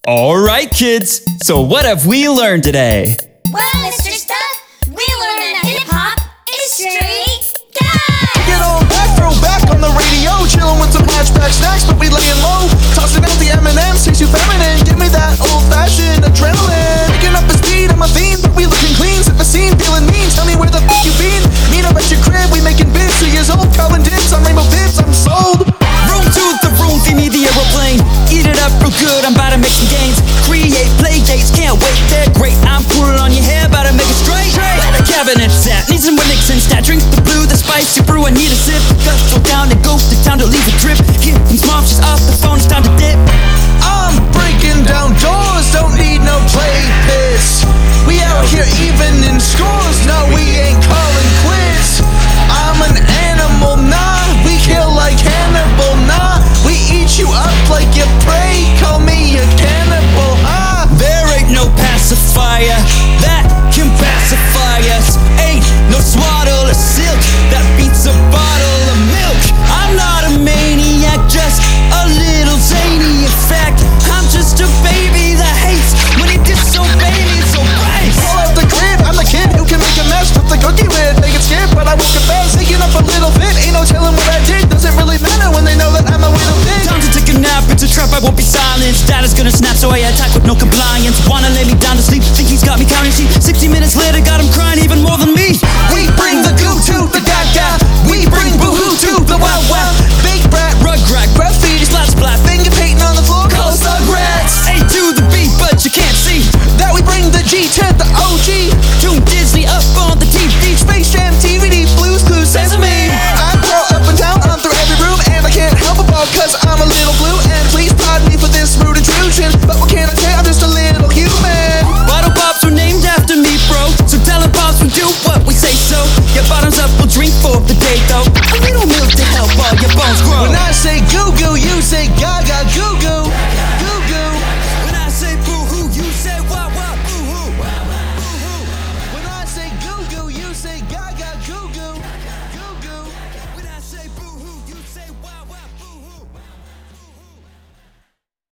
Alright kids, so what have we learned today? Well, Mr. Stuff, we learned that hip-hop is straight gas! Get on back, throw back on the radio, chillin' with some hatchback snacks, but we layin' low. Tossing out the M&M's, takes you feminine, give me that old-fashioned adrenaline. Picking up the speed, I'm a fiend, but we looking clean. Set the scene, feeling mean, tell me where the f*** you been. Meet up at your crib, we making bids, 2 years old, calling dibs on Rainbow Bibs, I'm sold. Room to the room, feed me the aeroplane. Eat it up real good, I'm about to make some gains. Create play dates, can't wait, they're great. I'm pulling on your hair, about to make it straight. Where the cabinet's at, need some Nixon stat. Drink the blue, the spicy brew, I need a sip. Guts go down and go to town to leave a drip. Get these moms, she's off the phone, it's time to dip. I'm breaking down doors, don't need no play piss. We out here even in scores, no we ain't calling quits. I'm an animal, nah, we kill like Hannibal, nah. We eat you up like you prey, call me a cannibal, huh? There ain't no pacifier that can pacify us. Ain't no swaddle or silk that beats a bottle of milk. I'm not a maniac, just a little zany. In fact, I'm just a baby that hates when he disobeys me. So right, Pull out the crib, I'm the kid who can make a mess with the cookie lid. Make it skip, but I will confess, taking up a little bit. Ain't no telling what I did, doesn't really matter when they know that I'm a little bit. time to take a nap, it's a trap, I won't be silenced. Dad is gonna snap, so I attack with no compliance. Wanna lay me down to sleep, think he's got me counting sheep. 60 minutes later, got him crying even more than me. We bring the goo to the gaga, we bring boo-hoo to the wow-wow. Big brat, Rugrat, graffiti, splat splat, finger painting on the floor, call us Rugrats. A to the B, but you can't see That we bring the G to the OG. Tune Disney up on the TV. Space Jam, TVD, Blues Clues, Sesame. I crawl up and down, I'm through every room, and I can't help it all, cause I'm a little blue. And please pardon me for this rude intrusion, but what can I say, I'm just a little human. Bottle pops were named after me, bro. So tell them pops we do what we say so. Your bottoms up, we'll drink for the day though. A little milk to help all your bones grow. When I say goo goo, you say gaga goo goo.